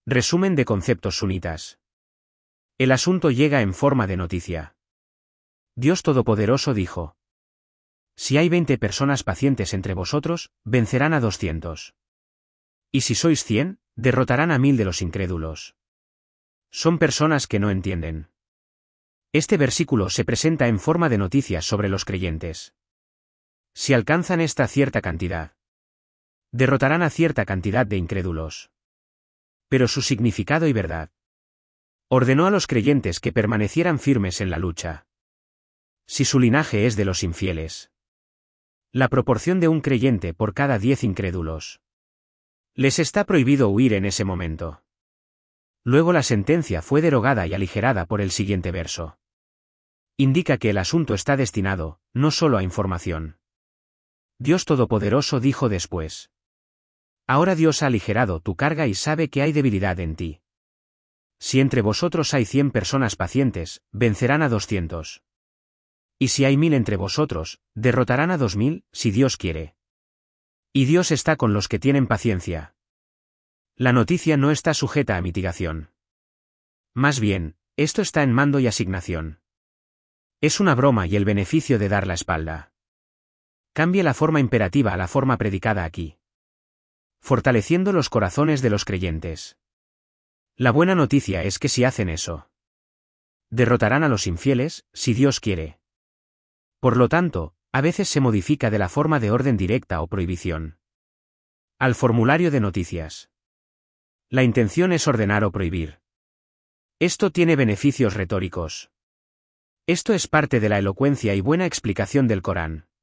Resumen de conceptos sunitas. El asunto llega en forma de noticia. Dios Todopoderoso dijo: si hay 20 personas pacientes entre vosotros, vencerán a 200. Y si sois 100, derrotarán a 1000 de los incrédulos. Son personas que no entienden. Este versículo se presenta en forma de noticias sobre los creyentes. Si alcanzan esta cierta cantidad, derrotarán a cierta cantidad de incrédulos. Pero su significado y verdad. Ordenó a los creyentes que permanecieran firmes en la lucha. Si su linaje es de los infieles, la proporción de un creyente por cada 10 incrédulos. Les está prohibido huir en ese momento. Luego la sentencia fue derogada y aligerada por el siguiente verso. Indica que el asunto está destinado, no solo a información. Dios Todopoderoso dijo después: ahora Dios ha aligerado tu carga y sabe que hay debilidad en ti. Si entre vosotros hay 100 personas pacientes, vencerán a 200. Y si hay 1000 entre vosotros, derrotarán a 2000, si Dios quiere. Y Dios está con los que tienen paciencia. La noticia no está sujeta a mitigación. Más bien, esto está en mando y asignación. Es una broma y el beneficio de dar la espalda. Cambie la forma imperativa a la forma predicada aquí. Fortaleciendo los corazones de los creyentes. La buena noticia es que si hacen eso, derrotarán a los infieles, si Dios quiere. Por lo tanto, a veces se modifica de la forma de orden directa o prohibición. Al formulario de noticias. La intención es ordenar o prohibir. Esto tiene beneficios retóricos. Esto es parte de la elocuencia y buena explicación del Corán.